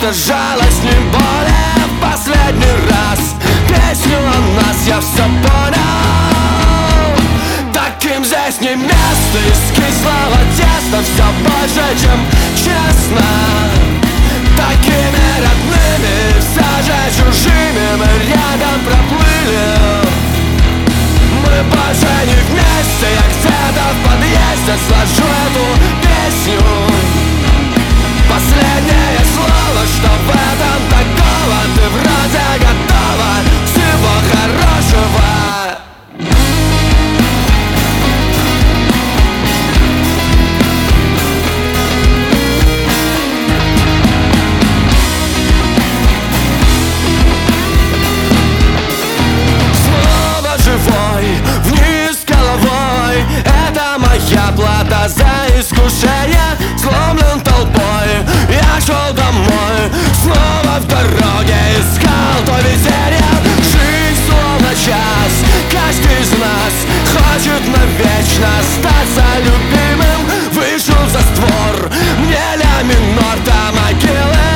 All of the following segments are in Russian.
просто жалость, не более в последний раз. Песню о нас я все понял. Таким здесь не место, из кислого теста все больше, чем честно. Такими родными, все же чужими мы рядом проплыли. Мы больше не вместе, я где-то в подъезде сложу эту песню. Последнее слово, что в этом такого, ты вроде готова. Всего хорошего. Вниз головой, это моя плата за искушение. Сломлен толпой, я шел домой, снова в дороге искал то везение. Жизнь словно час, каждый из нас хочет навечно остаться любимым. Вышел за створ, мне ля минор до могилы.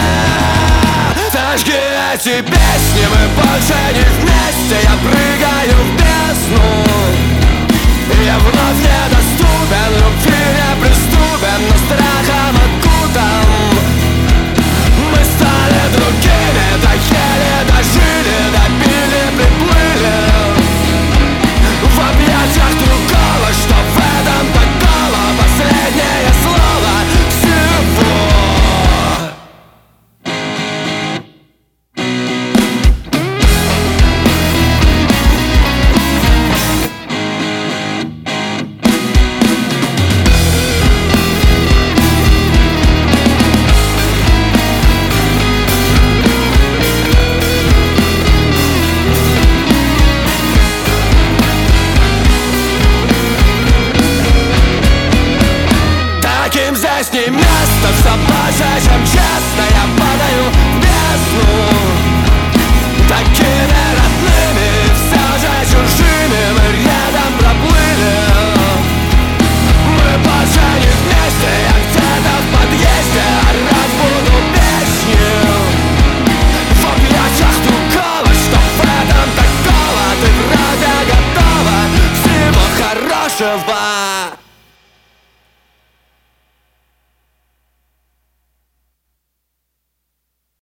Зажги эти песни, мы больше не вместе. Я прыгаю в бездну, я вновь недоступен, любви неприступен, но страхом окутан. Мы стали другими, доели, дожили, допили, приплыли. В объятиях другого, что в этом такого, последнее слово всего. Здесь не место, все больше, чем честно. Я падаю в бездну. Такими родными, все же чужими мы рядом проплыли. Мы больше не вместе, я где-то в подъезде орать буду песни. В объятиях другого, что в этом такого, ты вроде готова. Всего хорошего.